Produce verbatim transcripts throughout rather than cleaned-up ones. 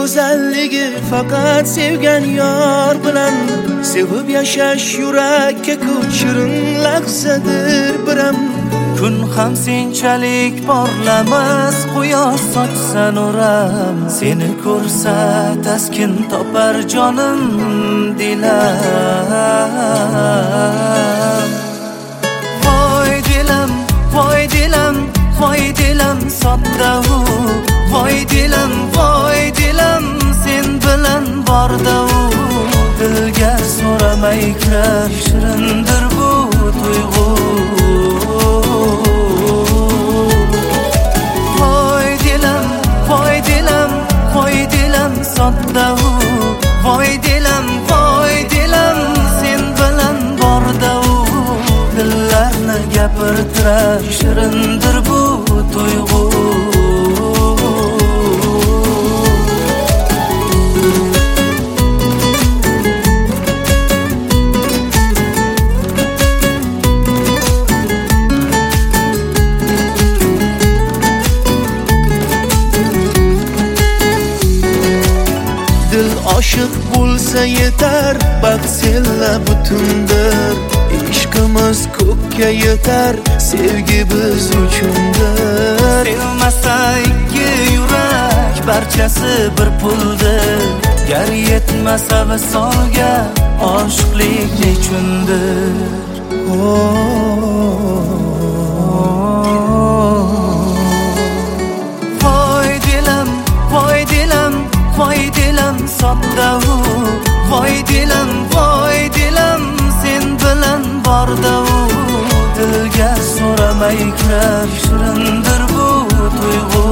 go'zalligi faqat sevgan yor bilan. Sevib yashash yurakka ko'chirin lahzadir biram. Kun ham senchalik porlamas, quyosh sochsan o'ram. Seni ko'rsa taskin topar jonim dilam. Voy dilam, voy dilam, voy dilam sodda-u. Voy dilam, voy dilam sen bilan borda-u. Dilga so'ramay kirar shirindir bu tuyg'u. Voy dilam, voy dilam, voy dilam sodda-u. Voy dilam, voy dilam sen bilan borda-u. Dillarni gapirtirar shirindir bu tuyg'u. Dil oshiq bo'lsa yetar, baxt senla butundir. Ishqimiz ko'kka yetar, sevgi biz uchundir. Sevmasa ikki yurak, barchasi bir puldir. Gar yetmasa visolga, oshiqlik nechundir? Voy dilam, voy dilam, voy dilam sodda-u. Voy dilam, voy dilam sen bilan borda-u. Dilga so'ramay kirar shirindir bu tuyg'u.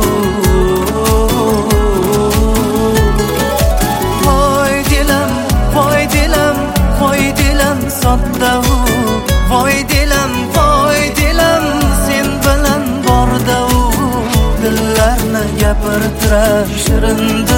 Voy dilam, voy dilam, voy dilam sodda-u. Voy dilam, voy dilam sen bilan borda-u. Dillarni gapirtirar shirindir